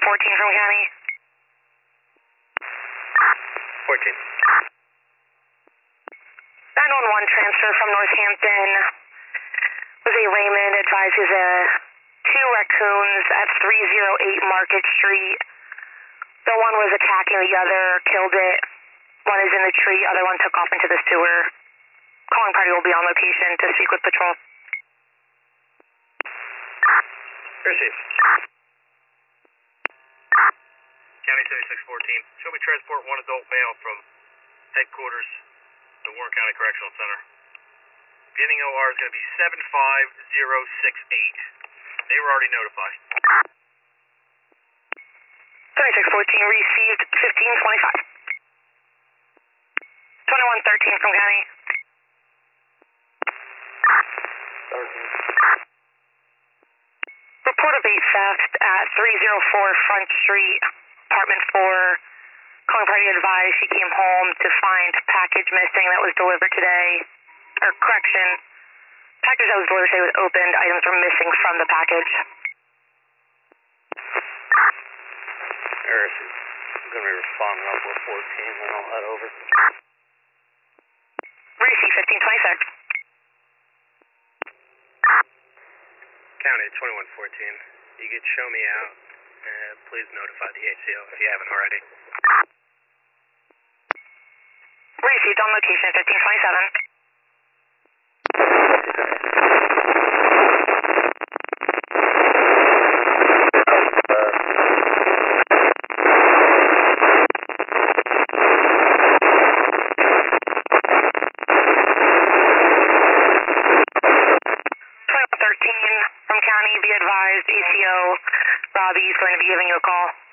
14 from county. 14. 911 transfer from Northampton. Jose Raymond advises two raccoons at 308 Market Street. The one was attacking the other, killed it. One is in the tree, other one took off into the sewer. Calling party will be on location to speak with patrol. Received. County 7614. Show me transport one adult male from headquarters to Warren County Correctional Center. Beginning OR is going to be 75068. They were already notified. 7614 received 1525. 2113 from county. 13. Report of 8 theft at 304 Front Street, apartment 4. Calling party advised she came home to find package missing that was delivered today. Or correction, package that was delivered today was opened. Items were missing from the package. Harris is going to be responding up with 14 and all that over. Receive 1526. County 2114. You could show me out. Please notify the ACO if you haven't already. Received on location 1527. From county, be advised, ACO Robbie is going to be giving you a call.